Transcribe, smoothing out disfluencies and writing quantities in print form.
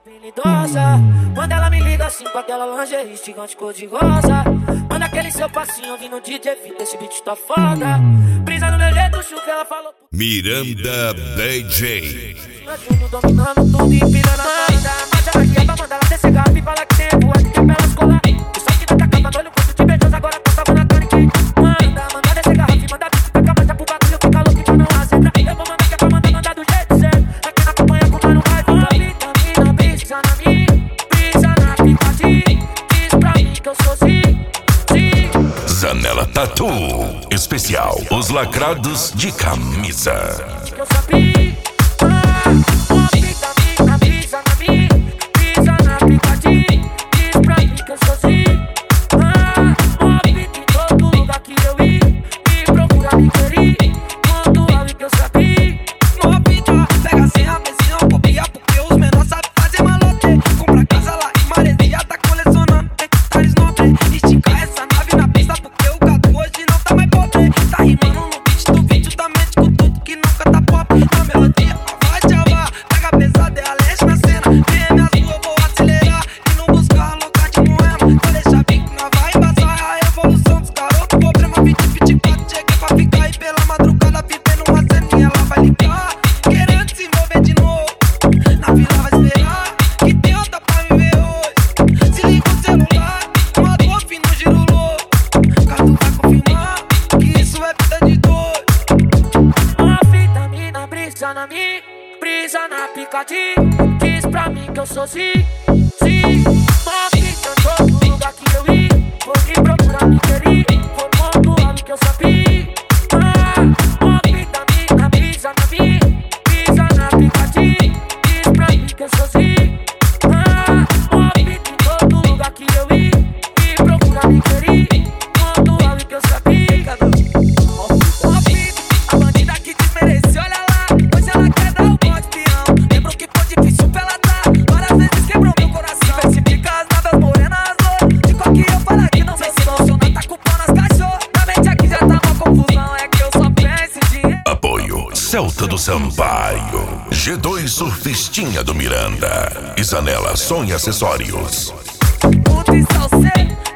Habilidosa, quando ela me liga assim com aquela lingerie gigante cor de rosa. Manda aquele seu passinho ouvindo DJ Fita, esse beat tá foda. Brisa no meu jeito, chuva, ela falou Miranda DJ. Júnior dominando tudo e pirando a banda. Mas ela aqui é pra mandar ela descer garrafa e falar que tem voa de pra elas colar. Eu sei que não tá acabando, olha o quanto de beijoso, agora tô salvando a Tony que manda descer garrafa e manda bicho pra camada pro bagulho fica louco e pra não acender. Eu vou mandar que é pra mandar do jeito certo. Aqui na campanha com mano raiva. Vitamina, brisa na mim, brisa na picadinha. Diz pra mim que eu sou sim. Zanela Tatu especial, os lacrados de camisa. Eu sabia. Vitamina, brisa na mim, brisa na picadinha. Diz pra mim que eu sou sim. Em todo lugar que eu ir, me procura, me querer. Pontual e que eu sabia. Movida, pega sem a mesinha, copia, porque os menores sabem fazer malote. Compra casa lá em Maresia, tá colecionando hectares nobres. Estica essa nave na pista, porque o gato hoje não tá mais pobre. Tá rimando no beat do vídeo, tá mente com tudo que nunca tá pop. Na melodia, a vai te amar, pega pesada, é a leste na cena. VM azul, eu vou acelerar e não buscar louca de moema. Só deixa bem que nós vai embaçar a evolução dos garotos. Problema 2024, cheguei pra ficar e pela madrugada vivendo uma ceninha, ela vai ligar. Querendo se envolver de novo, na vila vai esperar que tem outra pra me ver hoje. Se liga o celular, mandou fim no giro louco. Caso vai confirmar que isso é vida de doido. Vitamina, brisa na mim, brisa na picadinha. Diz pra mim que eu sou sim. Movida em todo lugar que eu ir, vou me procurar, me querer. Vou pontuar o que eu sabia. Vitamina, brisa na mim, brisa na picadinha. Diz pra mim que eu sou sim. Movida em todo lugar que eu ir, me procurar, me querer. Pontuar o que eu sabia. A bandida que desmereceu, olha lá, hoje ela quer dar o bote peão. Lembro que foi difícil pra ela dar, várias vezes quebrou meu coração. Diversifica as naves morenas, de qual que eu falo aqui não sei se funciona, tá culpando as cachorras. Na mente aqui já tá uma confusão, é que eu só penso em dinheiro. Apoio Celta do Sampaio, G2 Surfistinha do Miranda e Zanela Som e Acessórios. Puta e salseiro,